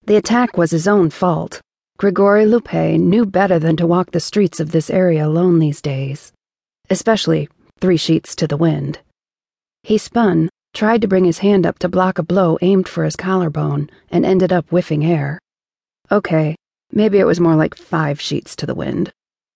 The attack was his own fault. Grigory Lupe knew better than to walk the streets of this area alone these days, especially 3 sheets to the wind. He spun, tried to bring his hand up to block a blow aimed for his collarbone, and ended up whiffing air. Okay, maybe it was more like 5 sheets to the wind.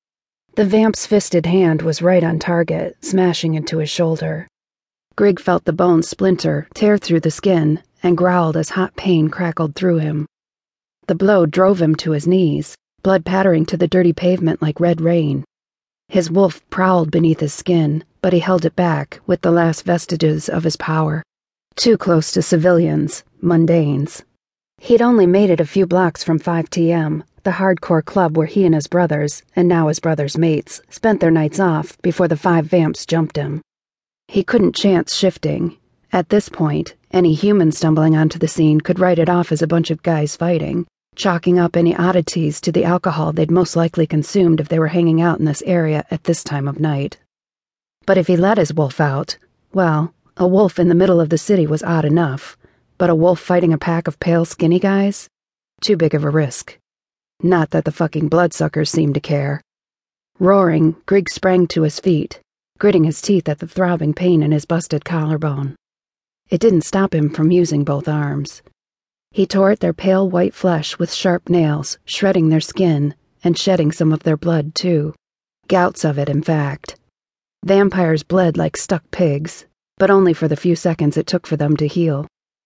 The vamp's fisted hand was right on target, smashing into his shoulder. Grig felt the bone splinter, tear through the skin, and growled as hot pain crackled through him. The blow drove him to his knees, blood pattering to the dirty pavement like red rain. His wolf prowled beneath his skin, but he held it back with the last vestiges of his power. Too close to civilians, mundanes. He'd only made it a few blocks from 5TM, the hardcore club where he and his brothers, and now his brothers' mates, spent their nights off before the 5 vamps jumped him. He couldn't chance shifting. At this point, any human stumbling onto the scene could write it off as a bunch of guys fighting, chalking up any oddities to the alcohol they'd most likely consumed if they were hanging out in this area at this time of night. But if he let his wolf out, well, a wolf in the middle of the city was odd enough, but a wolf fighting a pack of pale, skinny guys? Too big of a risk. Not that the fucking bloodsuckers seemed to care. Roaring, Grig sprang to his feet, gritting his teeth at the throbbing pain in his busted collarbone. It didn't stop him from using both arms. He tore at their pale white flesh with sharp nails, shredding their skin, and shedding some of their blood, too. Gouts of it, in fact. Vampires bled like stuck pigs, but only for the few seconds it took for them to heal.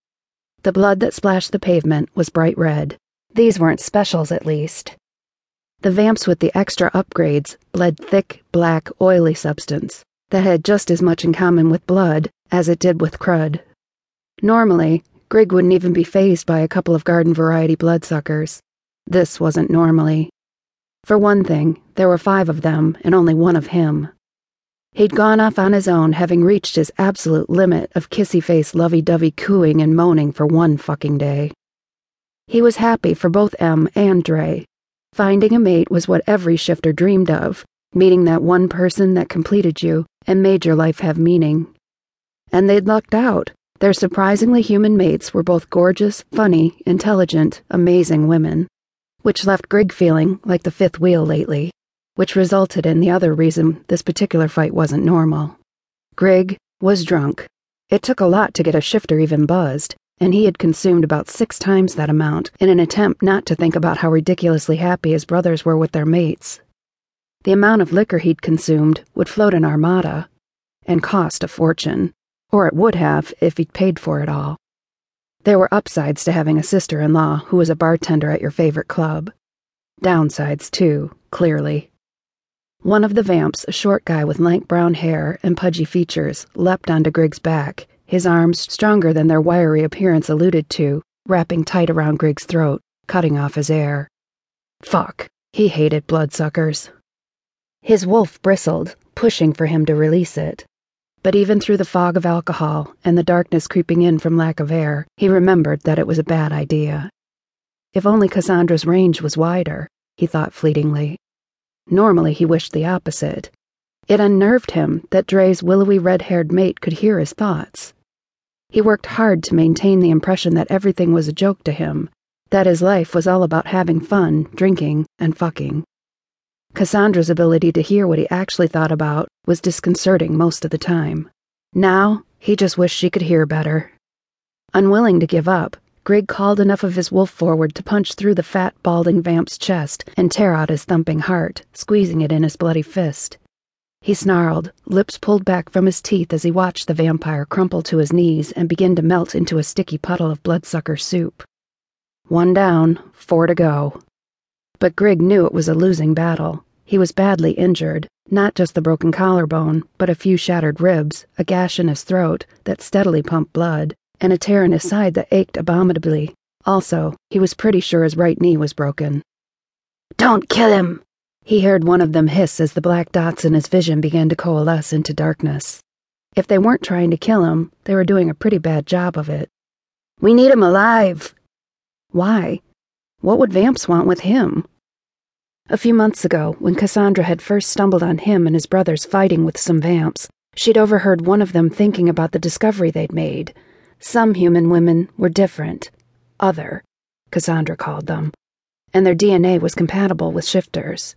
The blood that splashed the pavement was bright red. These weren't specials, at least. The vamps with the extra upgrades bled thick, black, oily substance that had just as much in common with blood as it did with crud. Normally, Grig wouldn't even be fazed by a couple of garden-variety bloodsuckers. This wasn't normally. For one thing, there were 5 of them and only 1 of him. He'd gone off on his own, having reached his absolute limit of kissy-face lovey-dovey cooing and moaning for 1 fucking day. He was happy for both Em and Dre. Finding a mate was what every shifter dreamed of, meeting that one person that completed you and made your life have meaning. And they'd lucked out. Their surprisingly human mates were both gorgeous, funny, intelligent, amazing women, which left Grig feeling like the 5th wheel lately, which resulted in the other reason this particular fight wasn't normal. Grig was drunk. It took a lot to get a shifter even buzzed, and he had consumed about 6 times that amount in an attempt not to think about how ridiculously happy his brothers were with their mates. The amount of liquor he'd consumed would float an armada, and cost a fortune. Or it would have if he'd paid for it all. There were upsides to having a sister-in-law who was a bartender at your favorite club. Downsides, too, clearly. One of the vamps, a short guy with lank brown hair and pudgy features, leapt onto Grig's back, his arms, stronger than their wiry appearance alluded to, wrapping tight around Grig's throat, cutting off his air. Fuck, he hated bloodsuckers. His wolf bristled, pushing for him to release it. But even through the fog of alcohol and the darkness creeping in from lack of air, he remembered that it was a bad idea. If only Cassandra's range was wider, he thought fleetingly. Normally he wished the opposite. It unnerved him that Dre's willowy red-haired mate could hear his thoughts. He worked hard to maintain the impression that everything was a joke to him, that his life was all about having fun, drinking, and fucking. Cassandra's ability to hear what he actually thought about was disconcerting most of the time. Now, he just wished she could hear better. Unwilling to give up, Grig called enough of his wolf forward to punch through the fat, balding vamp's chest and tear out his thumping heart, squeezing it in his bloody fist. He snarled, lips pulled back from his teeth as he watched the vampire crumple to his knees and begin to melt into a sticky puddle of bloodsucker soup. 1 down, 4 to go. But Grig knew it was a losing battle. He was badly injured, not just the broken collarbone, but a few shattered ribs, a gash in his throat that steadily pumped blood, and a tear in his side that ached abominably. Also, he was pretty sure his right knee was broken. "Don't kill him!" He heard one of them hiss as the black dots in his vision began to coalesce into darkness. If they weren't trying to kill him, they were doing a pretty bad job of it. "We need him alive!" Why? What would vamps want with him? A few months ago, when Cassandra had first stumbled on him and his brothers fighting with some vamps, she'd overheard one of them thinking about the discovery they'd made. Some human women were different. Other. Cassandra called them, and their DNA was compatible with Shifter's.